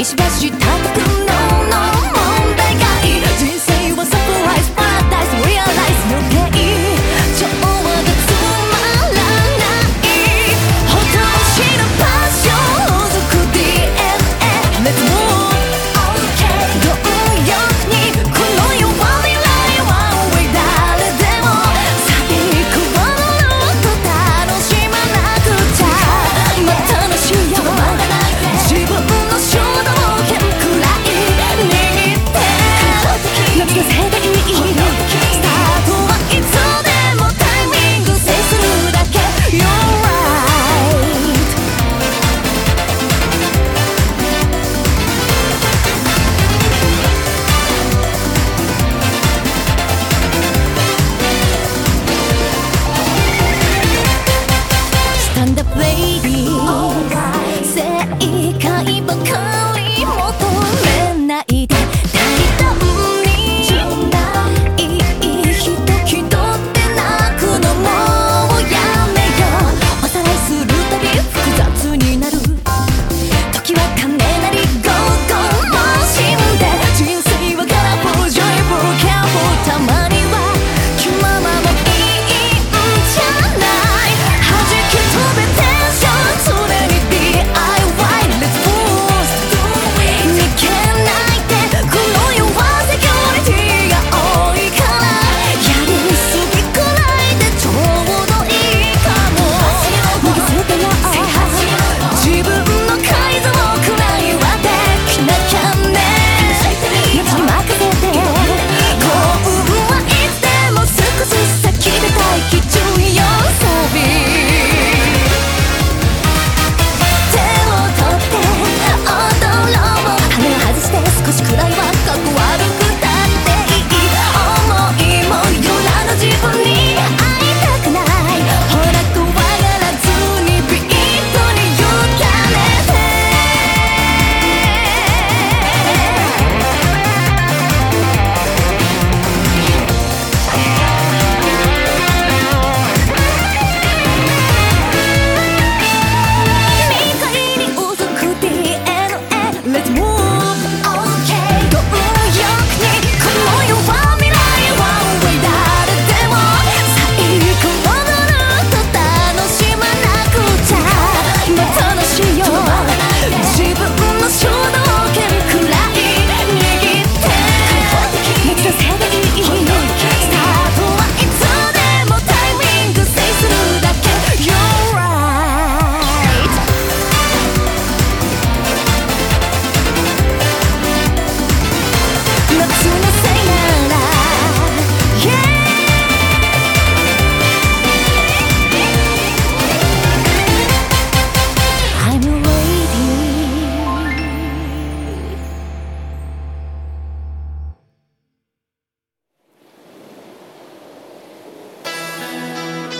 石橋叩くの問題がいい。人生はサプライズパラダイスリアライズ予定調和がつまらないほとしのパッションをづく DNA Let's move OK 貪欲にこの世は未来は Way 誰でもさていくものと楽しまなくちゃまたのしよう自分の主導権くらい握って夏がせがいいスタートはいつでもタイミング制するだけ You're right スタンダップベイビー正解ばかり求めないで